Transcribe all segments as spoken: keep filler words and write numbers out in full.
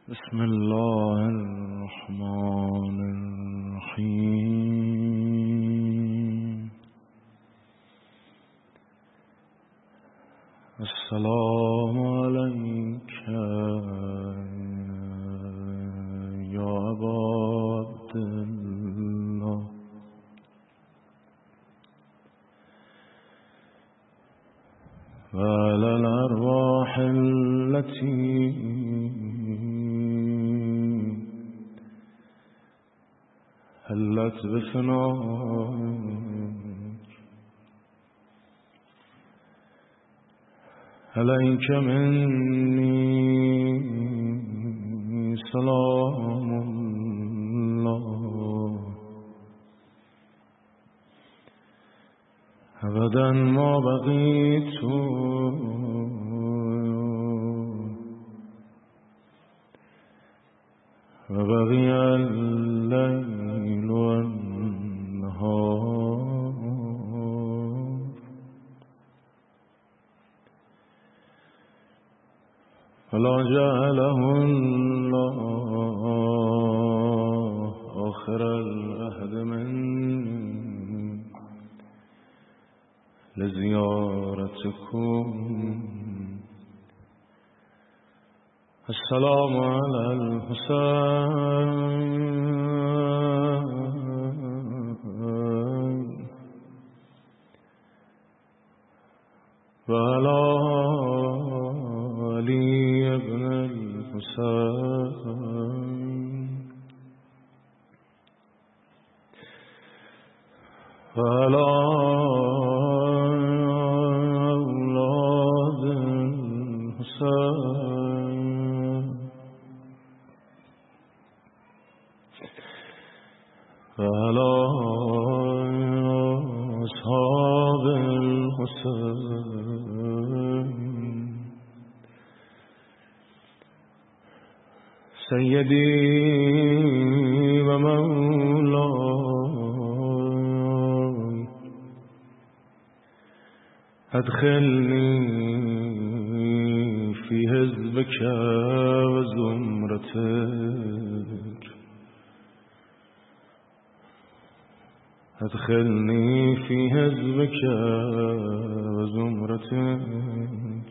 بسم الله الرحمن الرحیم. السلام علیک یا ابا عبدالله و علی الارواح التي حلت بفناك عليك مني سلام الله أبدا ما بقيت وبقي الليل والنهار فلا جعله الله آخر العهد مني لزيارتكم. السلام على الحسين وعلى علي بن الحسين وعلى أولاد الحسين وعلى أصحاب الحسين. سيدي ومولاي أدخلني في حزبك وزمرتك أدخلني في حزبك وزمرتك.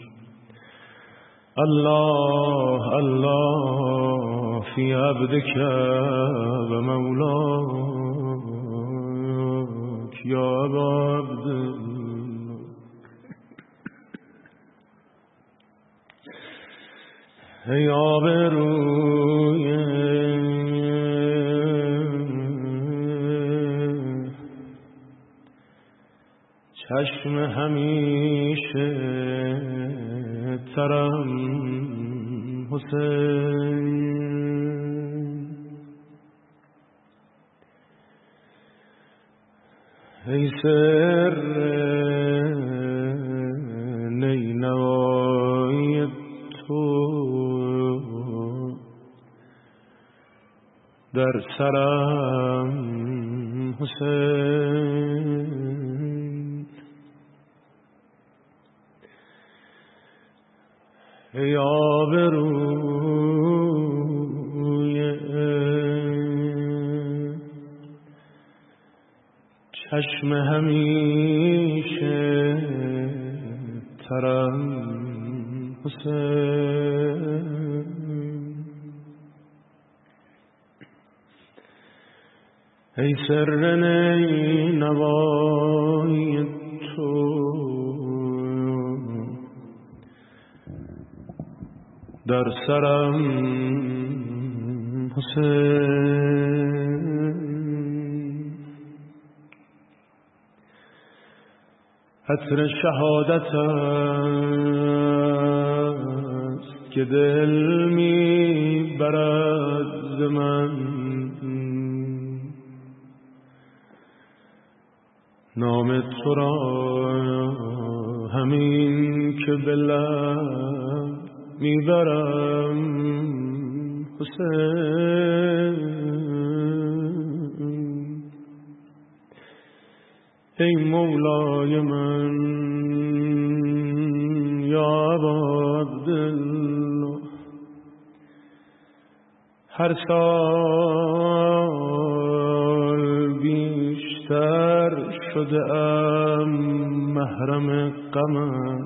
الله الله في عبدك ومولاك يا أبا عبد الله. ای آبروی چشم همیشه ترم حسین، ای سر نینوای تو در سرم حسین، ای آبروی چشم همیشه ترم حسین، ای سر نینوای تو در سرم حسین. عطر شهادت است که دل می برد ز من، نام تو را همین که به لب میبرم حسین. ای مولای من یا ابا عبدالله هر سال بیشتر شده ام محرم غمت،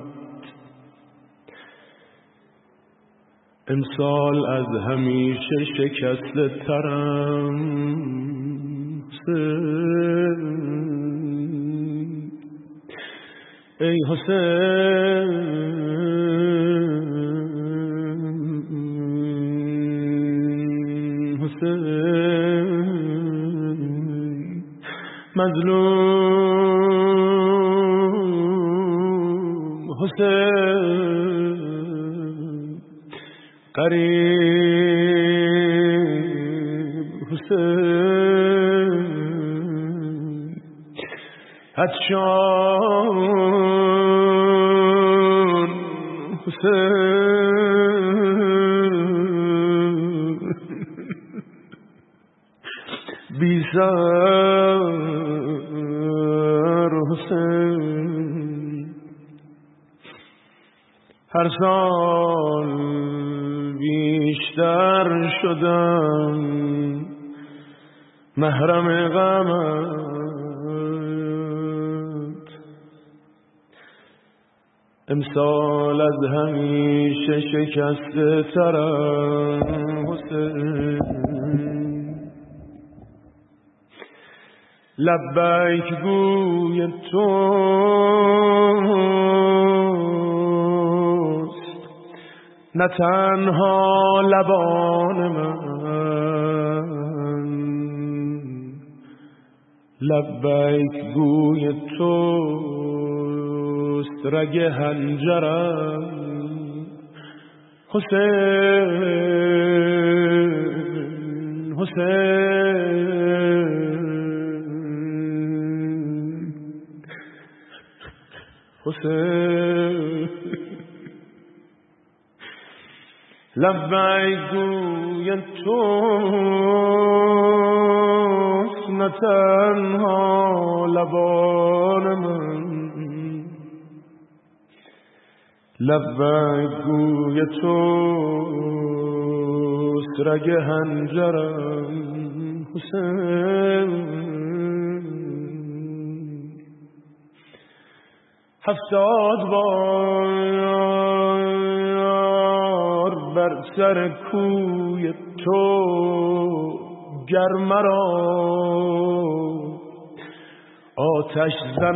امسال از همیشه شکسته ترم حسین، ای حسین حسین مظلوم حسین قریب حسین عطشان حسین بیزار حسین هر سال بیشتر شدم محرم غمت، امسال از همیشه شکسته ترم حسین، لبیک گوی توست نه تنها لبان من، لبیک گوی توست رگ حنجرم حسین حسین حسین لبیک گوی توست نه تنها لبان من، لبیک گوی توست رگ حنجرم حسین، هفتاد بار بر سر کوی تو گر مرا آتش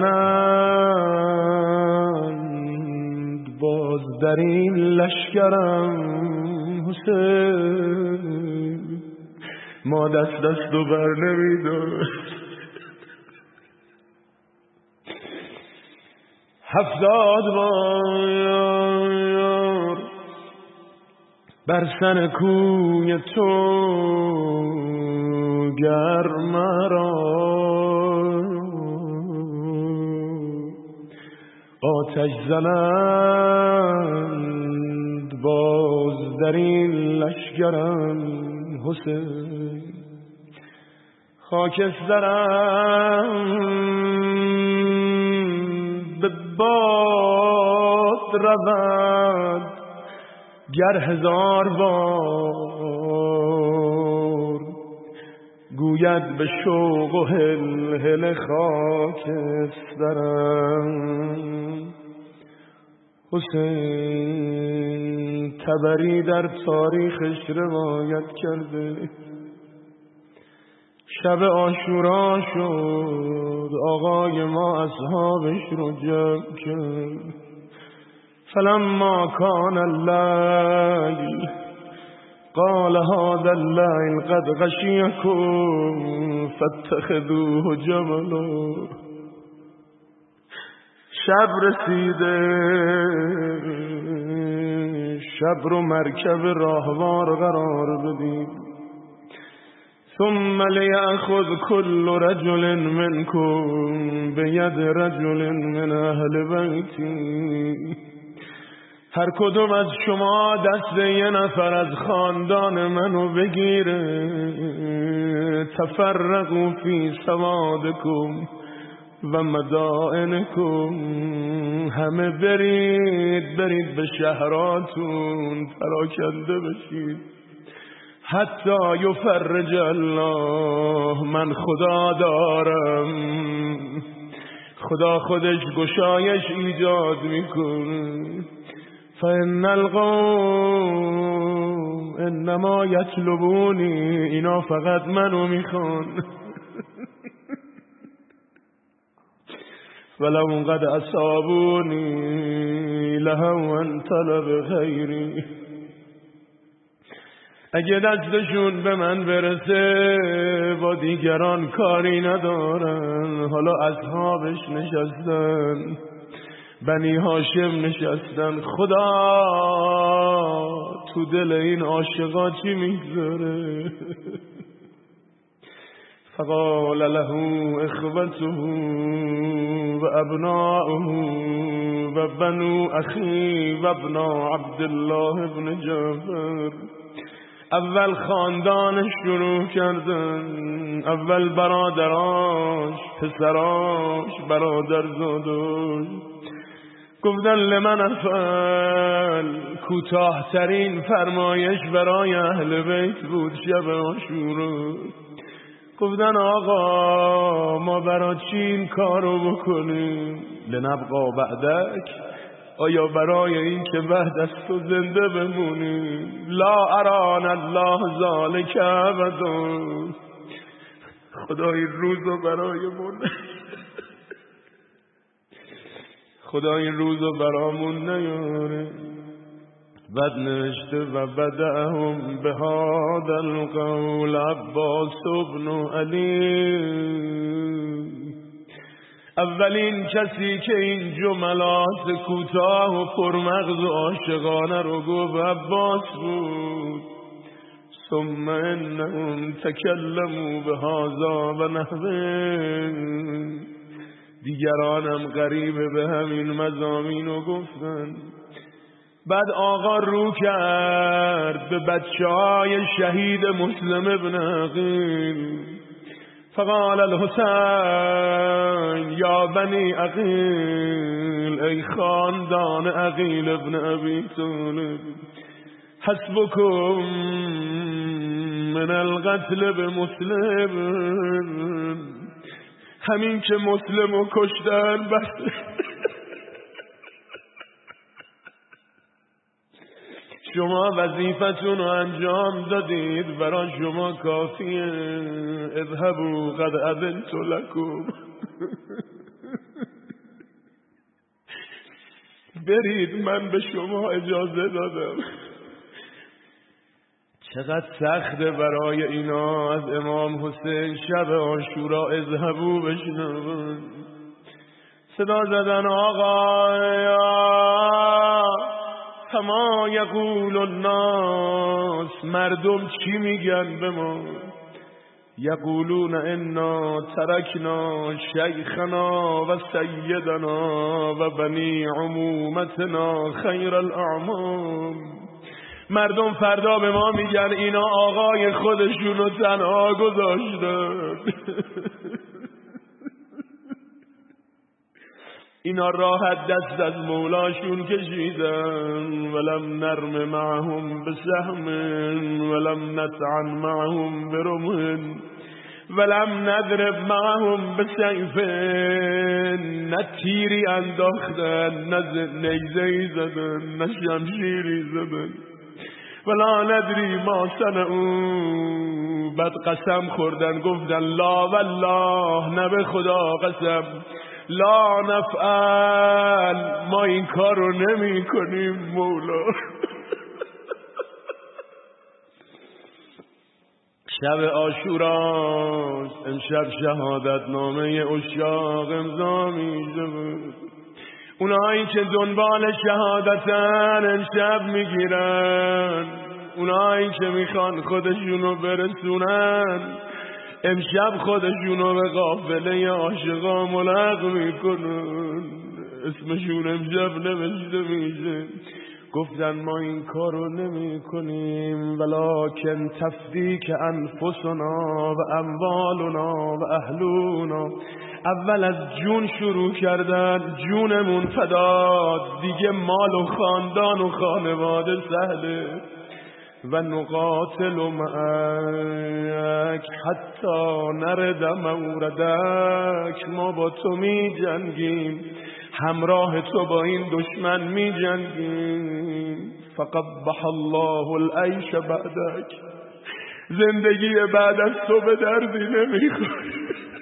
زنند باز در این لشکرم حسین، ما دست دست و بر نمیداشت، هفتاد بار بر سر کوی تو گر مرا آتش زنند باز در این لشکرم حسین، خاکسترم به باد رود گر هزار بار، گوید به شوق و هل هل خاکسترم حسین، تبری در تاریخش روایت کرده شب عاشورا شد آقای ما اصحابش رو جمع کرد، فلما کان اللیل قال هذا الليل قد غشيكم فاتخذوه جملا، شب رسیده شب رو مرکب راهوار قرار بدید، ثم ليأخذ كل رجل منكم بيد رجل من اهل بیتی، هر کدوم از شما دست یه نفر از خاندان منو بگیره، تفرقوا فی سوادکم و مدائنکم، همه برید برید به شهراتون پراکنده بشید، حتی یفرج الله، من خدا دارم، خدا خودش گشایش ایجاد میکنه. فإن القوم انما یطلبونی، اینا فقط منو میخوان. ولو قد اصابونی لهوا طلب غیری، اگه دستشون به من برسه با دیگران کاری ندارن. حالا اصحابش نشستن، بنی هاشم نشستن، خدا تو دل این عاشقا چی میگذاره؟ فقال له اخوته و ابناؤه و بنو اخی و ابنا عبدالله ابن جعفر. اول خاندانش شروع کردن، اول برادراش، پسراش، برادرزاداش. گفتن لمن افعل، کوتاه‌ترین فرمایش برای اهل بیت بود شب عاشورا. گفتن آقا ما برای چی این کارو بکنیم؟ لنبقا بعدک، آیا برای این که بعد از تو زنده بمونیم؟ لا اران الله ذالک ابدا، خدا این روزو برایمون خدا این روزو برامون نیاره. بعد نوشته و بدأهم بهذا القول عباس بن علی، اولین کسی که این جملات کوتاه و پرمغز و عاشقانه رو گفت عباس بود. ثم انهم تکلموا بهذا و نحوه، دیگرانم قریب به همین مضامین رو گفتن. بعد آقا رو کرد به بچه های شهید مسلم ابن عقیل. فقال الحسین یا بنی عقیل، ای خاندان عقیل ابن ابی طالب، حسبکم من القتل به مسلم، همین که مسلمو کشتن بس شما وظیفتون رو انجام دادید، برای شما کافیه. اذهبوا قد اذنت لکم، برید من به شما اجازه دادم. چقدر سخته برای اینا از امام حسین شب عاشورا اذهبوا بشنون. صدا زدن آقا کما یقول الناس، مردم چی میگن به ما؟ یقولون انا ترکنا شیخنا و سیدنا و بنی عمومتنا خیر الاعمام. مردم فردا به ما میگن اینا آقای خودشونو تنها گذاشتن، اینا راحت دست از مولاشون کشیدن. ولم نرم معهم بسهم ولم نطعن معهم برمح ولم نضرب معهم بسیف، نه تیری انداختن، نه نیزه‌ای زدن، نه شمشیری زدن. ولا ندری ما صنعوا، بعد قسم خوردن گفتن لا والله، نه به خدا قسم، لا نفعل، ما این کار رو نمی کنیم مولا. شب عاشوراست، امشب شهادت نامه عشاق امضا میشه. اونایی که دنبال شهادتن امشب میگیرن، اونایی که میخوان خودشونو برسونن امشب خودشونو به قافله عاشقا ملحق میکنن. اسمشون امشب نوشته میشه. گفتن ما این کارو نمی کنیم، ولکن تفدیک انفسنا و اموالنا و اهلونا. اول از جون شروع کردن، جونمون فداد، دیگه مال و خاندان و خانواده سهله. و نقاتل معک حتی نرد موردک. ما با تو می جنگیم، همراه تو با این دشمن می جنگیم. فقبح الله العیش بعدک، زندگی بعد از تو به دردی نمیخوره.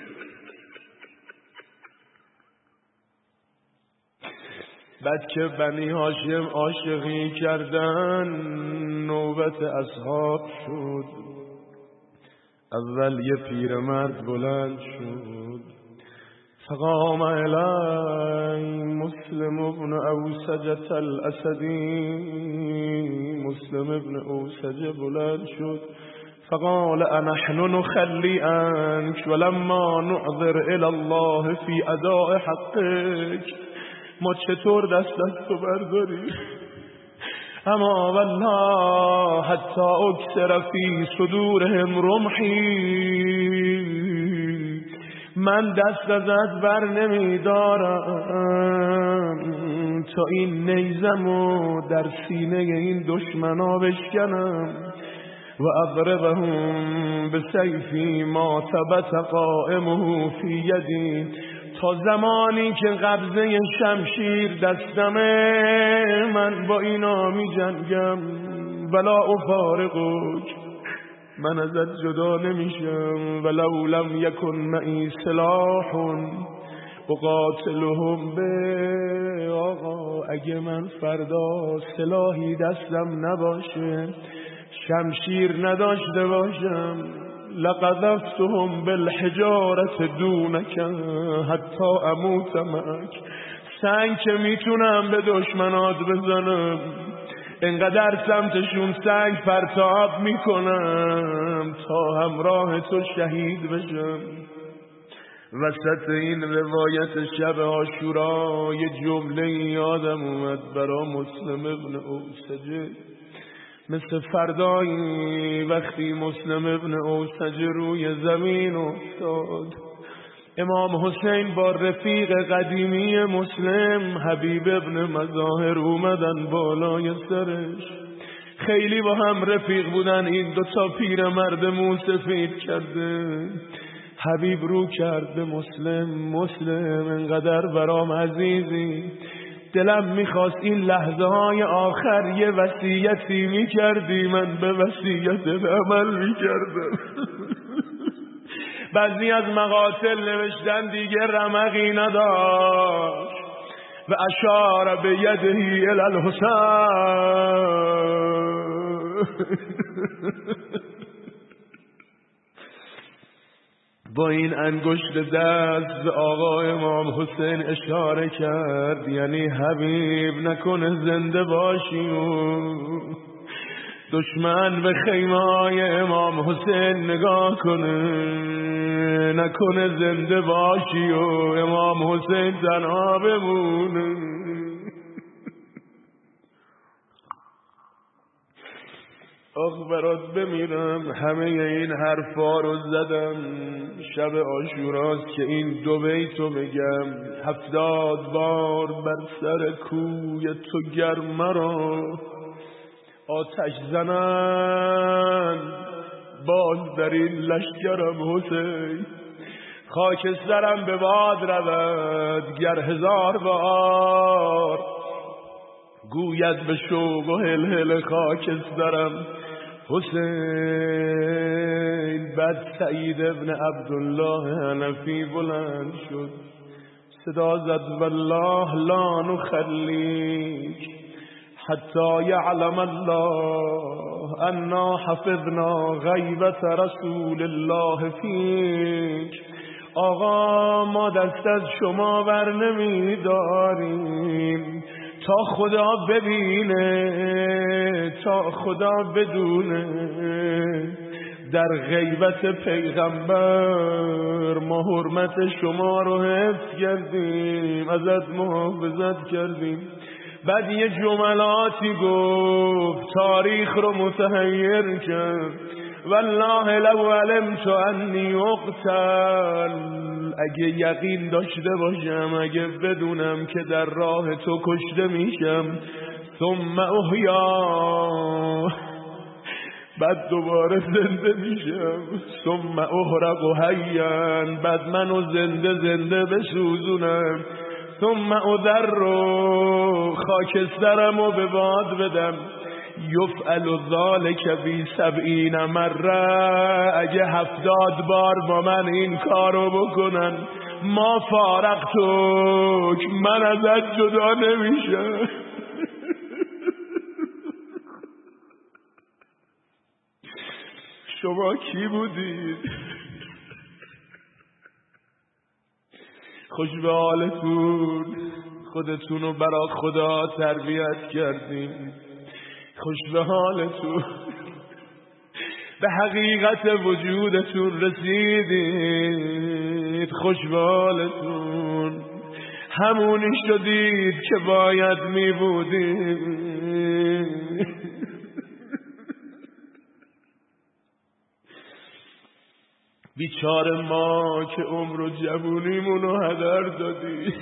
بعد که بنی هاشم عاشقی کردن، نوبت اصحاب شد. اول یه پیرمرد بلند شد، فقام الی مسلم ابن اوسجة الاسدی. مسلم ابن اوسجة بلند شد، فقال انحن نخلی عنك ولما نعذر الى الله فی اداء حقك. ما چطور دست از تو برداری؟ اما والله حتی اکثر فی صدورهم رمحی، من دست ازت بر نمی دارم تا این نیزمو در سینه این دشمنا بشکنم. و اضربهم بسیفی ما ثبت قائمه فی یدی، تا زمانی که قبضه شمشیر دستمه من با اینا می جنگم. ولا افارقک، من ازت جدا نمیشم. ولو لم یکن معی سلاح اقاتلهم به. آقا اگه من فردا سلاحی دستم نباشه، شمشیر نداشته باشم، لقذفتهم بالحجارة دونک حتی اموت معک. سنگ که میتونم به دشمنات بزنم، انقدر سمتشون سنگ پرتاب میکنم تا همراه تو شهید بشم. وسط این روایت شب عاشورا یه جمله یادم اومد برا مسلم ابن اوسجة. مثل فردایی وقتی مسلم ابن اوسجة روی زمین افتاد، امام حسین با رفیق قدیمی مسلم حبیب ابن مظاهر اومدن بالای سرش. خیلی با هم رفیق بودن، این دوتا پیر مرد موسفید کرده. حبیب رو کرده مسلم، مسلم انقدر برام عزیزی، دلم میخواست این لحظه های آخر یه وصیتی میکردی، من به وصیتت عمل میکردم. بعضی از مقاتل نوشتن دیگه رمقی نداشت و اشار به یدهی الی الحسین. با این انگشت دست به آقا امام حسین اشاره کرد، یعنی حبیب نکنه زنده باشی و دشمن به خیمه امام حسین نگاه کنه، نکنه زنده باشی و امام حسین تنها بمونه. آخ برات بمیرم. همه این حرفا رو زدم شب عاشوراست که این دو بیتو بگم. هفتاد بار بر سر کوی تو گرم را آتش زنن، باز در این لشکرم حسین خاکسترم به باد رود. گر هزار بار گوید به شوق و هلهل خاکسترم حسین. بعد سعید ابن عبدالله حنفی بلند شد، صدا زد والله لا نخلیک حتی یعلم الله انا حفظنا غیبت رسول الله فیک. آقا ما دست از شما بر نمی داریم تا خدا ببینه، تا خدا بدونه در غیبت پیغمبر ما حرمت شما رو حفظ کردیم، ازت محافظت کردیم. بعد یه جملاتی گفت تاریخ رو متحیر کرد. والله لو علمت انی اقتل، اگه یقین داشته باشم، اگه بدونم که در راه تو کشته میشم، ثم احیا، بعد دوباره زنده میشم، ثم احرق حیا، بعد منو زنده زنده بسوزونم، ثم اذر خاکسترمو به باد بدم. یفعل ذلک بی سبعین مره، اگه هفتاد بار با من این کارو بکنن، ما فارقتک، من ازت جدا نمیشم. شما کی بودید؟ خوش به حالتون، خودتونو برا خدا تربیت کردین. خوش به حالتون، به حقیقت وجودتون رسیدید. خوش به حالتون، همونی شدید که باید می بودید. بیچاره ما که عمر و جوونیمونو هدر دادی.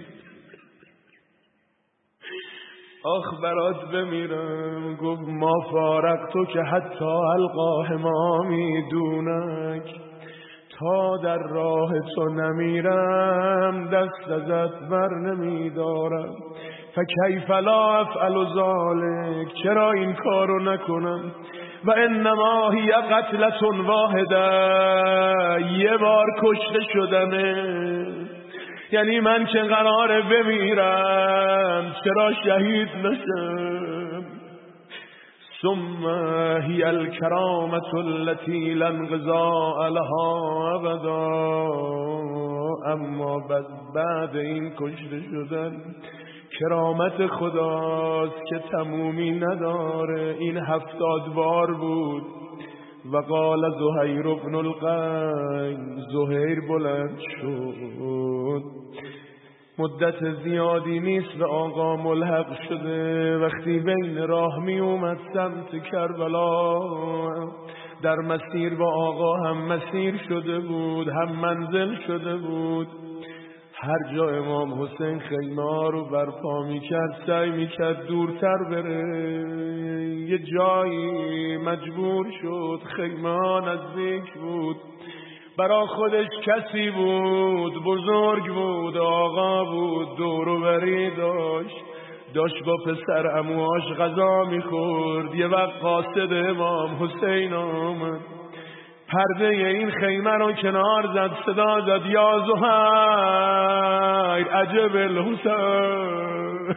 آخ برات بمیرم. گفت ما فارق تو که حتی القاه ما میدونک، تا در راه تو نمیرم دست ازت بر نمیدارم. فکیف لا افعل ذلک، چرا این کارو نکنم؟ و انما هی قتلة واحده، یه بار کشته شدمه. یعنی من که قراره بمیرم چرا شهید نشم؟ ثم هی الکرامة التي لا انقضاء لها ابدا، اما بعد این کشته شدن کرامت خداست که تمومی نداره. این هفتاد بار بود. و قال زهیر بن القین، زهیر بلند شد، مدت زیادی نیست به آقا ملحق شده. وقتی بین راه می اومد سمت کربلا، در مسیر با آقا هم مسیر شده بود، هم منزل شده بود. هر جا امام حسین خیمه رو برپا میکرد سعی میکرد دورتر بره. یه جایی مجبور شد، خیمه نزدیک بود، برا خودش کسی بود، بزرگ بود، آقا بود، دور و بری داشت، داشت با پسر عموهاش غذا میخورد. یه وقت قاصد امام حسین آمد، پرده این خیمه رو کنار زد، صدا زد یا زهیر عجب الحسین.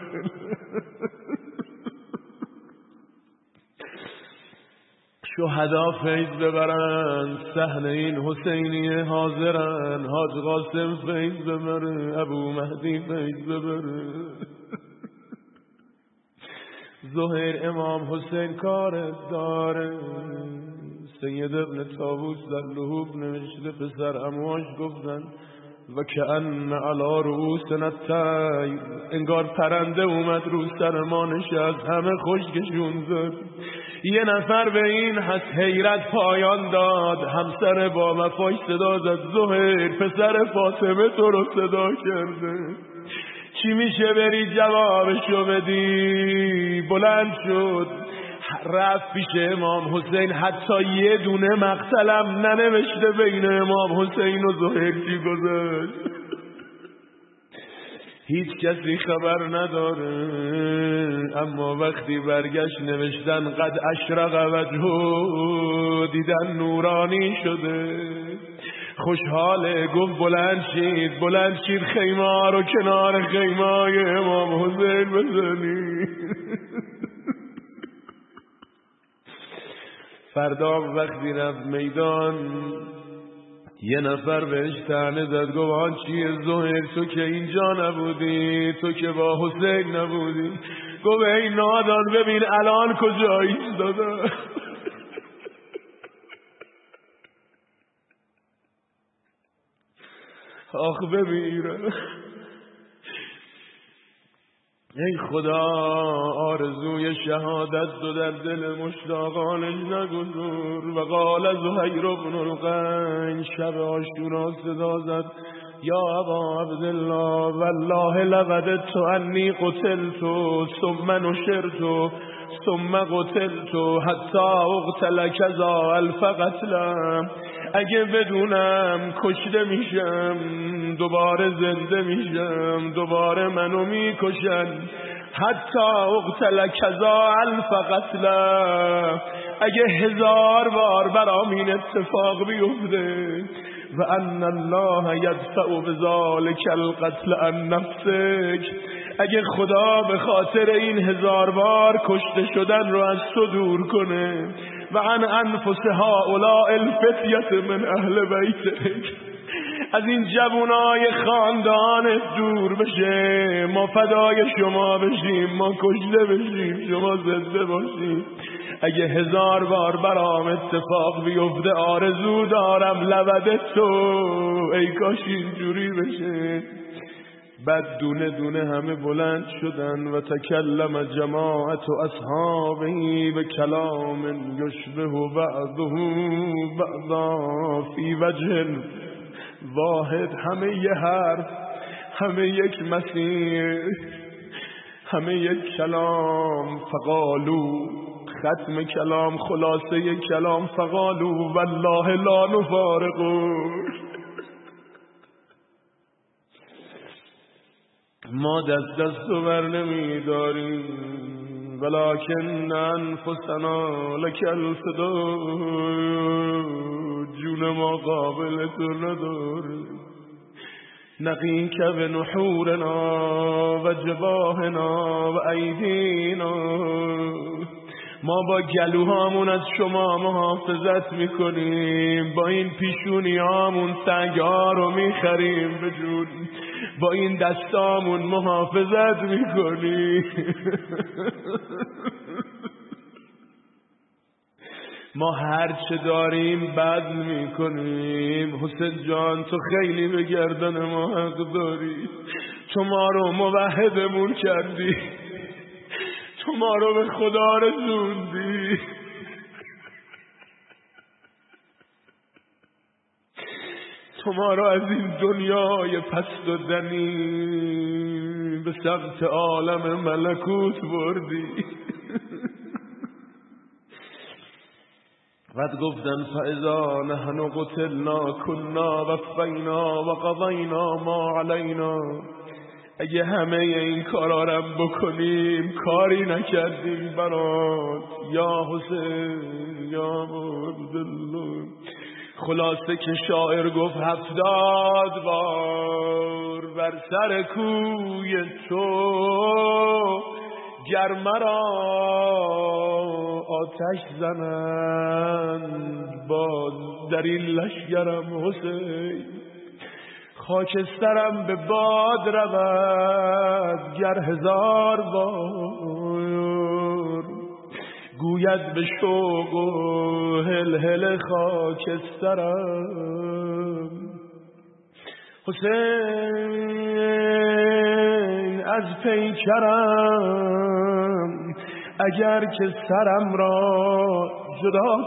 شهدا فیض ببرن، صحن این حسینیه حاضرن، حاج قاسم فیض ببره، ابو مهدی فیض ببره. زهیر امام حسین کارت داره. سید ابن طاووس در لحوف نوشته پسر امواش گفتن و که ان علی رؤوسنا الطیر، انگار پرنده اومد رو سر ما نشست، همه خشکشون زد. یه نفر به این حس حیرت پایان داد، همسر با وفاش صدا زد زهیر پسر فاطمه تو رو صدا کرده، چی میشه بری جوابشو بدی؟ بلند شد رفت پیش امام حسین، حتی یه دونه مقتلم ننوشته بین امام حسین و زهیر چی گذاشت. هیچ کسی خبر نداره. اما وقتی برگشت نوشتن قد اشرق وجهه، دیدن نورانی شده، خوشحاله. گفت بلند شید بلند شید خیمه رو کنار خیمه امام حسین بزنی. فردا وقتی رفت میدان، یه نفر بهش طعنه زد، گفت آن چیه زهیر؟ تو که اینجا نبودی، تو که با حسین نبودی. گفت ای نادان ببین الان کجا ایستاده. آخ بمیره. ای خدا آرزوی شهادت دو در دل مشتاقانش نگذار. و قال زهیر بن القین، شب عاشورا صدا زد یا ابا عبدالله والله لوددت انی قتلت ثم نشرت ثم قتلت حتی اقتل کذا الف قتلم، اگه بدونم کشته میشم دوباره زنده میشم، دوباره منو میکشن. حتی اقتل کذا الف قتلم، اگه هزار بار برام این اتفاق بیفته. و ان الله یدفع بذلک القتل عن نفسک، اگه خدا به خاطر این هزار بار کشته شدن رو از تو دور کنه. و عن انفس هؤلاء الفتیة من اهل بیتک، از این جوانای خاندان دور بشه، ما فدای شما بشیم، ما کشته بشیم شما زنده باشیم. اگه هزار بار برام اتفاق بیفته آرزو دارم لبد تو، ای کاش اینجوری بشه. بعد دونه دونه همه بلند شدن و تکلم جماعت و اصحابی به کلام یشبه بعضه بعضا فی وجه واحد، همه یه حرف، همه یک مسیر، همه یک کلام. فقالو، ختم کلام، خلاصه کلام، فقالو والله لا نفارقو، ما دست دست و بر نمی داریم، ولکن انفسنا لک الفدا، جون ما قابل تو نداره. نقیک به نحورنا و جباهنا و ایدینا، ما با گلوهامون از شما محافظت میکنیم، با این پیشونیامون سنگ‌ها رو میخریم به جون، با این دستامون محافظت میکنیم. ما هر چه داریم بذل میکنیم. حسین جان تو خیلی به گردن ما حق داری، تو ما رو موحدمون کردی، تو ما رو به خدا رسوندی. تو ما رو از این دنیای پست و دنی به سمت عالم ملکوت بردی. بعد گفتن فاذا نحن قتلنا كنا وفینا و قضینا ما علینا، اگه همه این کارا رو بکنیم کاری نکردیم برات یا حسین یا عبدالله. خلاصه که شاعر گفت هفتاد بار بر سر کوی تو گر مرا آتش زنند باز در این لشگرم حسین، خاکسترم به باد رود گر هزار بار گوید به شوق و هل هل خاکسترم. حسین از پیکرم اگر که سرم را جدا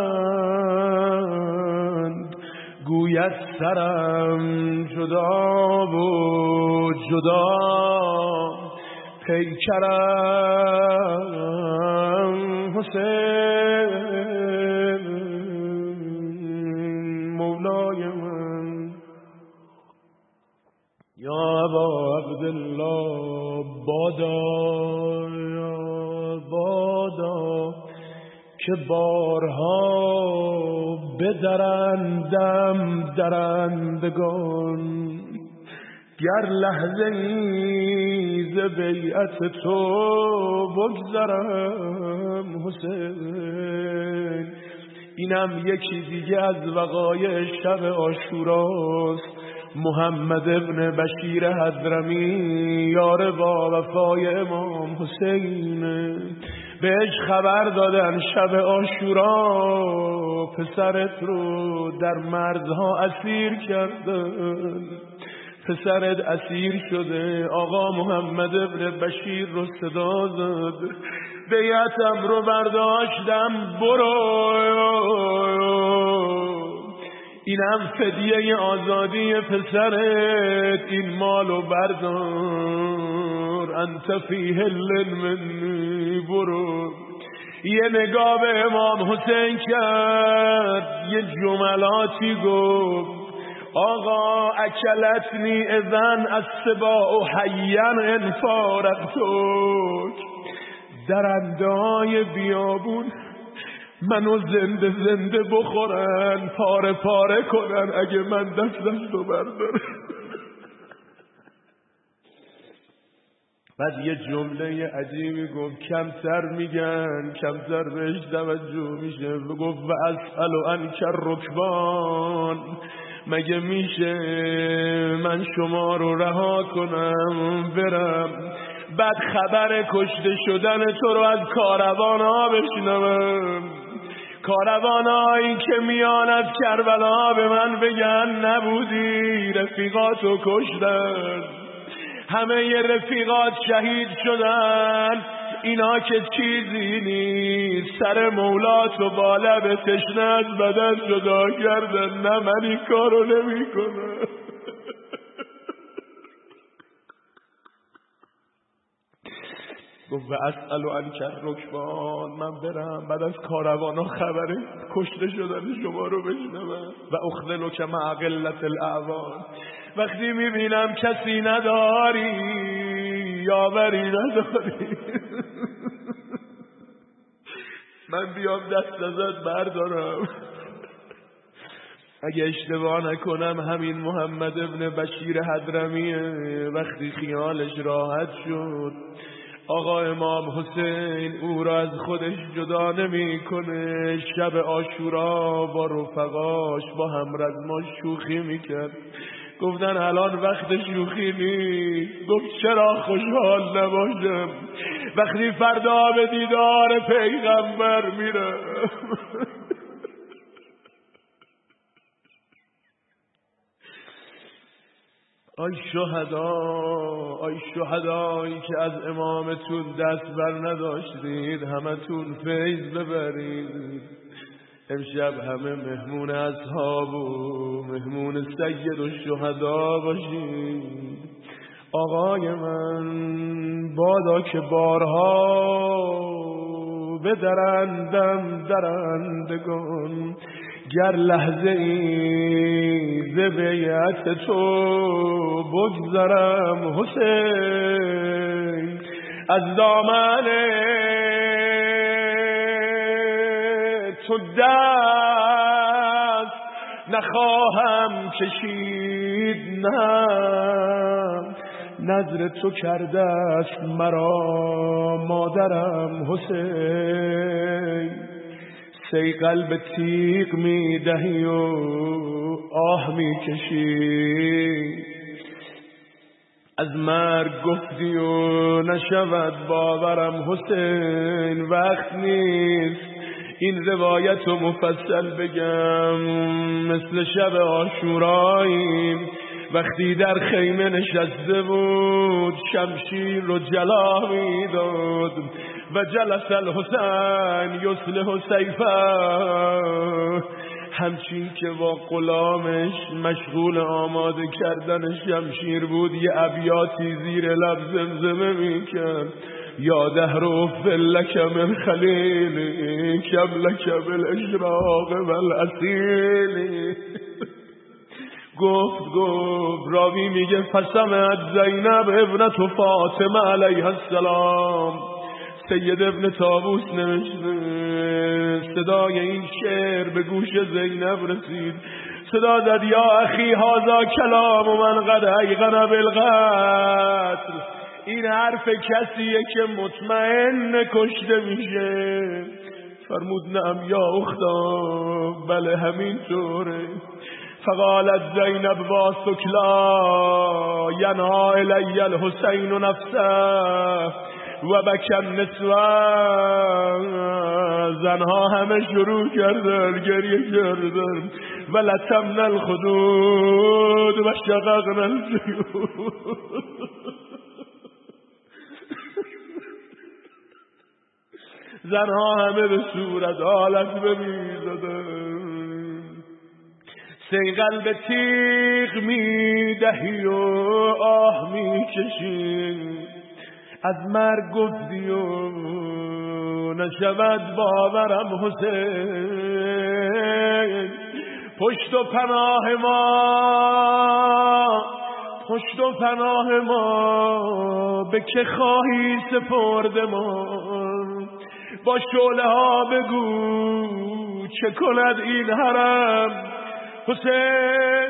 کنند، گوید سرم جدا و جدا پیکرم. حسین مولای من یا ابا عبدالله، بادا بادا که بارها بدرندم درندگان، گر لحظه ای ز بیعت تو بگذرم. حسین اینم یکی دیگه از وقایع شب عاشوراست. محمد ابن بشیر حضرمی یار با وفای امام حسین بهش خبر دادن شب عاشورا پسرت رو در مرزها اسیر کردن، پسرت اسیر شده. آقا محمد ابن بشیر رو صدا زد، بیعتم رو برداشتم برو، اینم فدیه آزادی پسرت، این مالو بردار، انت فی هل منی برو. یه نگاه به امام حسین کرد، یه جملاتی گفت آقا اکلتنی اذن از سبا و حین انفارقتوک. درنده‌های بیابون منو زنده زنده بخورن، پاره پاره کنن اگه من دست دستو بردارم. بعد یه جمله عجیبی گفت، کمتر میگن کمتر بهش توجه میشه. گفت و اسأل عنک الرکبان، مگه میشه من شما رو رها کنم برم بعد خبر کشته شدن تو رو از کاروان ها بشنوم؟ کاروان هایی که میان از کربلا به من بگن نبودی، رفیقاتو کشتن، همه ی رفیقات شهید شدن، اینا که چیزی نیست، سر مولاتو با لب تشنه از بدن جدا کردن. نه من این کارو نمی کنم. گفت و اسأل عنک الرکبان، من برم بعد از کاروانا خبر کشته شدن شما رو بشنوم. و اخذلک مع قلة الاعوان، وقتی میبینم کسی نداری یاوری نداری من بیام دست ازت بردارم. اگه اشتباه نکنم همین محمد ابن بشیر حضرمیه. وقتی خیالش راحت شد آقا امام حسین او را از خودش جدا نمی کنه. شب عاشورا با رفقاش با همرزماش شوخی میکرد. گفتن الان وقت شوخی نیست. گفت چرا خوشحال نباشم وقتی فردا به دیدار پیغمبر میرم. آی شهدا، آی شهدایی که از امامتون دست بر نداشتید، همتون فیض ببرید. امشب همه مهمون اصحاب و مهمون سید و شهدا باشید. آقای من بادا که بارها بدرندم درندگان، گر لحظه ای ز بیعت تو بگذرم حسین، از دامن تو دست نخواهم کشید. نه نظر تو کرده است مرا مادرم حسین، سی قلب تیغ می دهی و آه می کشی. از مرگ گفتی و نشود باورم حسین، وقت نیست این روایت رو مفصل بگم. مثل شب عاشوراییم وقتی در خیمه نشسته بود، شمشیر رو جلا میداد و جلس الحسین یصلح سیفه، همچین که با غلامش مشغول آماده کردن شمشیر بود یه ابیاتی زیر لب زمزمه میکرد. یا دهر فلک من خلیلی کم لک بالاشراق والاصیل. گفت گفت راوی میگه فسمعت زینب ابنت فاطمه علیها السلام. سید ابن طاووس نوشته صدای این شعر به گوش زینب رسید. صدا زد یا اخی هذا کلام و من قد ایقن بالقتل. این حرف کسیه که مطمئن کشته میشه. فرمود نعم یا اختا، بله همینطوره. فقالت زینب با سکلا ینها الی الحسین نفسه و بکن نسوه. زنها همه شروع کردن گریه کردن. و لطمن الخدود و شققن الجیوب. زنها همه به صورت حالت بمیزدن. سی قلب تیغ می دهی و آه می کشی. از مرگ گفتی و نشود باورم حسین، پشت و پناه ما، پشت و پناه ما به که خواهی سپرد ما، با شعله ها بگو چه کند این حرم حسین،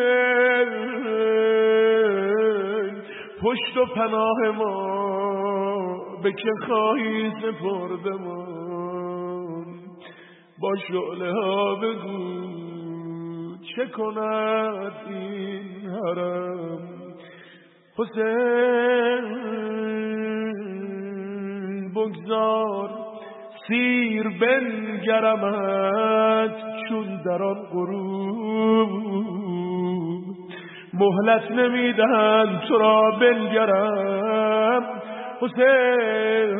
پشت و پناه ما به که خواهی سپردمان، با شعله ها بگو چه کند این حرم حسین. بگذار سیر بنگرمت چون در آن غروب، مهلت نمیدهند تو را بنگرم حسین.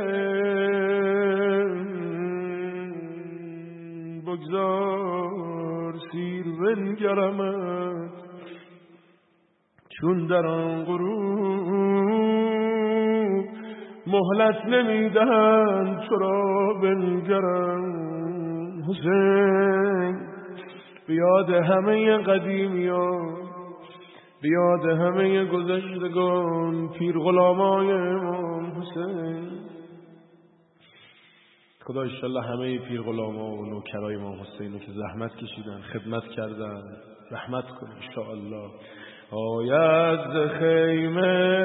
بگذار سیر بنگرمت چون در آن غروب، مهلت نمیدهند تو را بنگرم حسین. بیاد همه قدیمیان، بیاد همه گذشتگان، پیر غلامای امام حسین. خدا انشالله همه پیر غلاما و نوکرای امام حسین رو که زحمت کشیدن، خدمت کردن، رحمت کنه انشاءالله. آید ز خیمه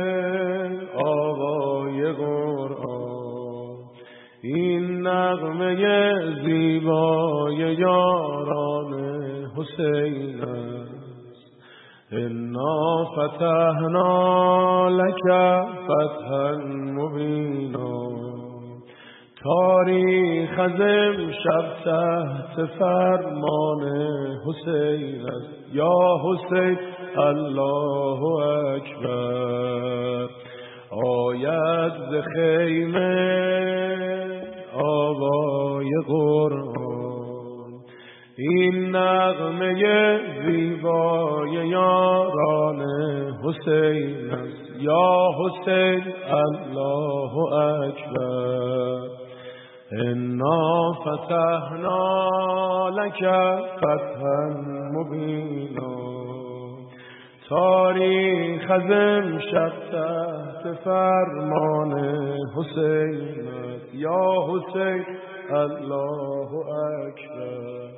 آوای قرآن، این نغمه زیبای یاران حسین است. انا فتحنا لك فتحا مبینا، تاریخ از امشب تحت فرمان حسین است. یا حسین الله اکبر. آید ز خیمه آوای قرآن، این نغمه زیبای یاران حسین است. یا حسین الله اکبر. انا فتحنا لك فتحا مبینا، تاریخ از امشب تحت فرمان حسین است. یا حسین الله اکبر.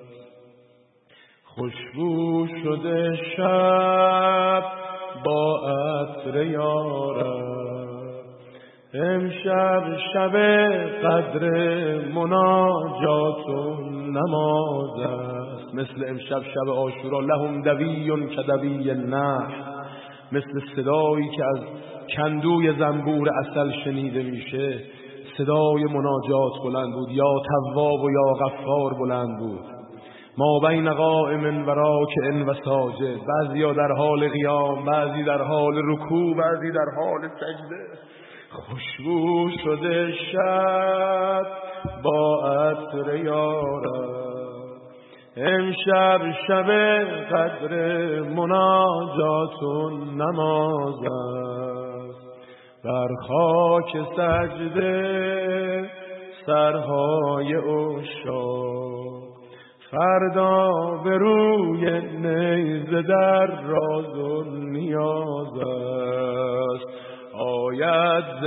خوشبو شده شب با عطر یارب، امشب شب قدر مناجات و نماز است. مثل امشب شب عاشورا لهم دویون کدوی النحل، مثل صدایی که از کندوی زنبور عسل شنیده میشه صدای مناجات بلند بود. یا تواب و یا غفار بلند بود. ما بین قائم و راکع و ساجد، بعضی ها در حال قیام، بعضی در حال رکوع، بعضی در حال سجده. خوشبو شده شب با عطر یارب، امشب شب قدر مناجات و نماز است. بر خاک سجده سرهای عشاق، فردا به روی نیزه در راز و نیاز است. آید ز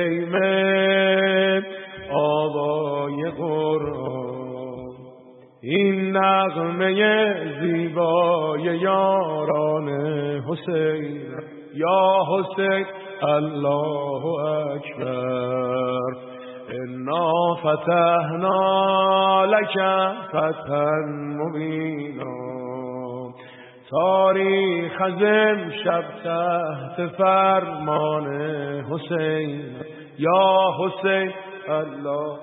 خیمه آوای قرآن، این نغمه زیبای یاران حسین. یا حسین الله اکبر. انا فتحنا لك فتحا مبینا، تاریخ از امشب تحت فرمان حسین. یا حسین الله.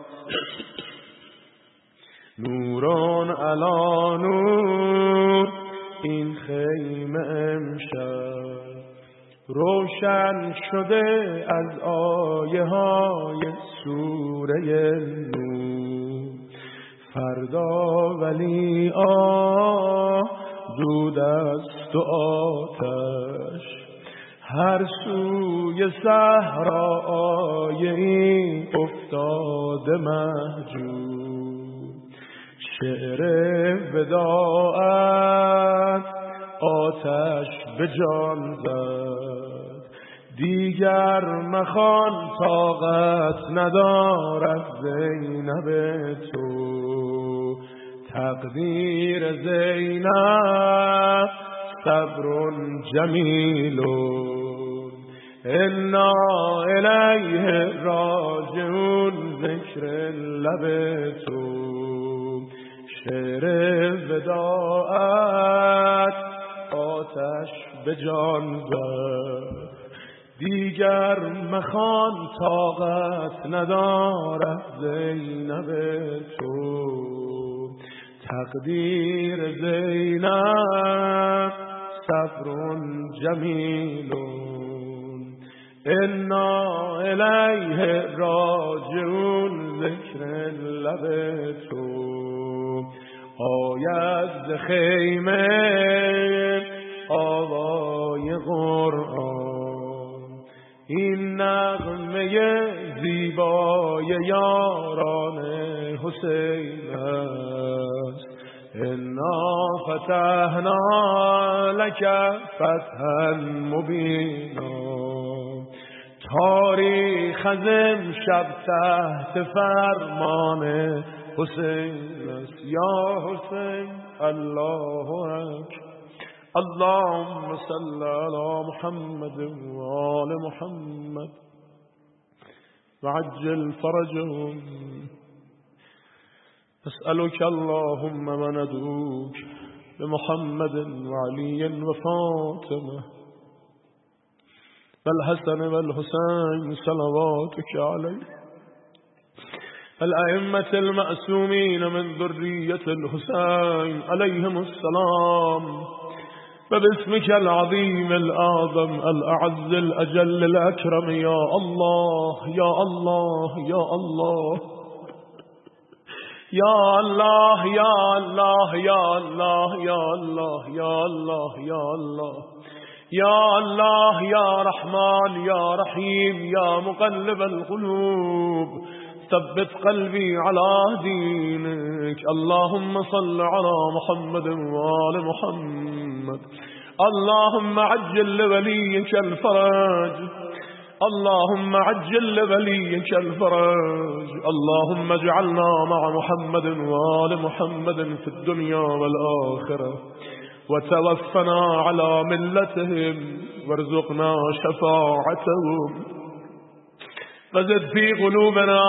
نوران علا نور این خیمه امشب، روشن شده از آیه های سوره نور. فردا ولی آه دود است و آتش، هر سوی صحرا آیه این افتاده مهجور. شعر وداعت آتش به جان زد، دیگر مخوان طاقت ندارد زینب تو. تقدیر زینب صبر جمیل، انا الیه راجعون ذکر لب تو. شعر وداعت آتش به جان زد، دیگر مخوان طاقت ندارد زینب تو. تقدیر زینب صبر جمیل، انا الیه راجعون ذکر لب تو. آید ز خیمه آوای قرآن، این نغمه زیبای یاران حسین است. انا فتحنا لک فتحا مبینا، تاریخ از امشب تحت فرمان حسین است. یا حسین الله اکبر. اللهم صل على محمد و آل محمد وعجل فرجهم. أسألك اللهم وندعوك بمحمد وعلي وفاطمة والحسن والحسين صلواتك عليه، الأئمة المأسومين من ذرية الحسين عليهم السلام، وباسمك العظيم الأعظم الأعز الأجل الأكرم يا الله يا الله يا الله يا الله يا الله يا الله يا الله يا الله يا الله يا الله يا رحمن يا رحيم يا مقلب القلوب ثبت قلبي على دينك. اللهم صل على محمد وآل محمد. اللهم عجل لوليك الفرج، اللهم عجل لوليك الفرج. اللهم اجعلنا مع محمد وآل محمد في الدنيا والآخرة، وتوفنا على ملتهم وارزقنا شفاعتهم، وزد في قلوبنا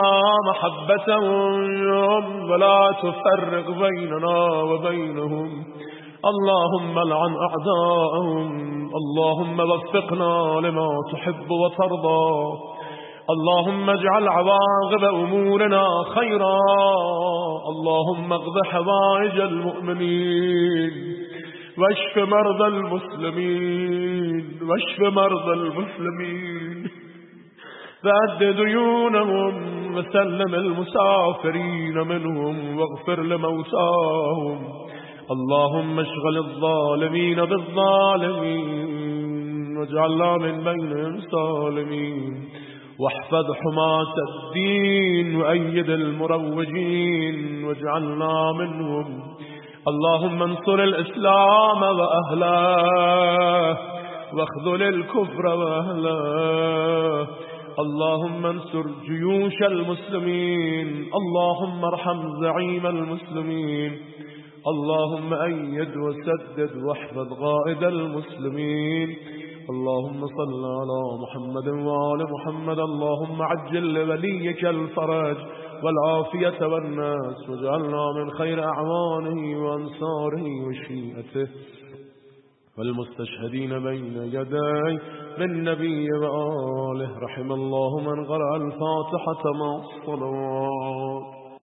محبتهم ولا تفرق بيننا وبينهم. اللهم لعن أعداءهم، اللهم وفقنا لما تحب وترضى. اللهم اجعل عواقب أمورنا خيرا. اللهم اقض حوائج المؤمنين، واشف مرضى المسلمين، واشف مرضى المسلمين، وأد ديونهم، وسلم المسافرين منهم، واغفر لموتاهم. اللهم اشغل الظالمين بالظالمين، واجعلنا من بينهم سالمين، واحفظ حماة الدين، وأيد المروجين، واجعلنا منهم. اللهم انصر الإسلام وأهله، واخذل الكفر وأهله. اللهم انصر جيوش المسلمين، اللهم ارحم زعيم المسلمين. اللهم أيد وسدد واحفظ قائد المسلمين. اللهم صل على محمد وآل محمد. اللهم عجل لوليك الفرج والعافية والناس، واجعلنا من خير أعوانه وأنصاره وشيئته والمستشهدين بين يدي بالنبي وآله. رحم الله من قرأ الفاتحة مع الصلوات.